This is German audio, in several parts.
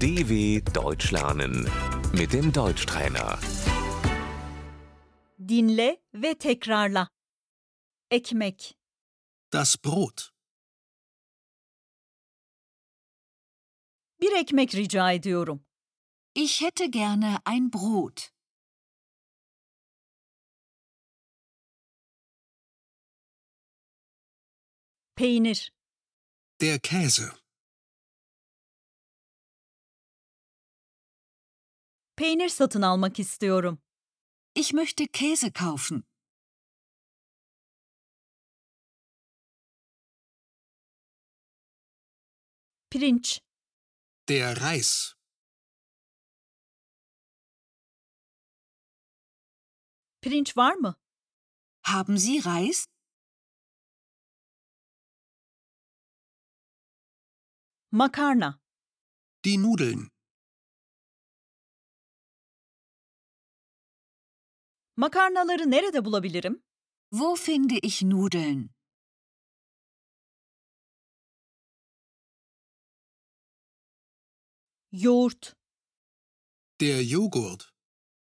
DW Deutsch lernen mit dem Deutschtrainer. Dinle ve tekrarla. Ekmek, Das Brot. bir ekmek rica ediyorum. Ich hätte gerne ein Brot. Peynir, Der Käse. peynir satın almak istiyorum. Ich möchte Käse kaufen. Pirinç, Der Reis. pirinç var mı? Haben Sie Reis? Makarna, Die Nudeln. makarnaları nerede bulabilirim? Wo finde ich Nudeln? Yoğurt, Der Joghurt.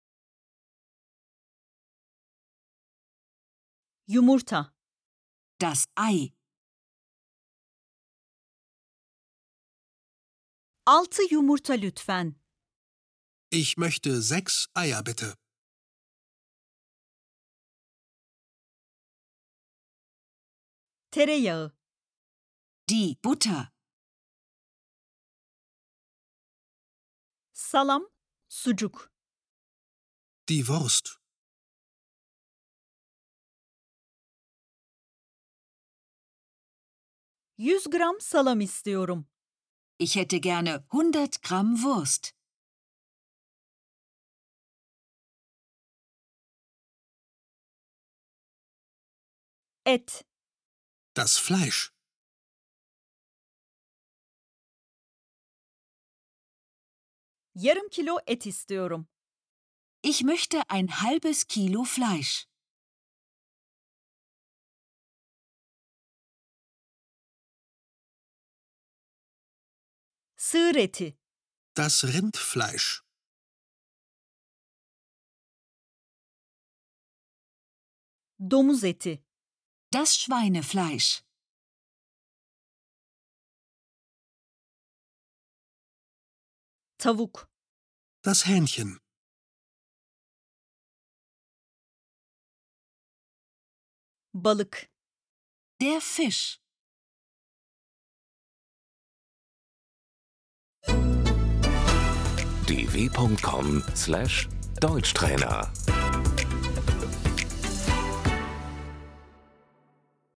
yumurta, Das Ei. 6 yumurta lütfen. Ich möchte 6 Eier bitte. Tereyağı, Die Butter. salam, sucuk, Die Wurst. ...100 gram salam istiyorum. Ich hätte gerne 100 Gramm Wurst. Et, Das Fleisch. yarım kilo et istiyorum. Ich möchte ein halbes Kilo Fleisch. Sığır eti, Das Rindfleisch. domuz eti, Das Schweinefleisch. tavuk, Das Hähnchen. balık, Der Fisch. dw.com/Deutschtrainer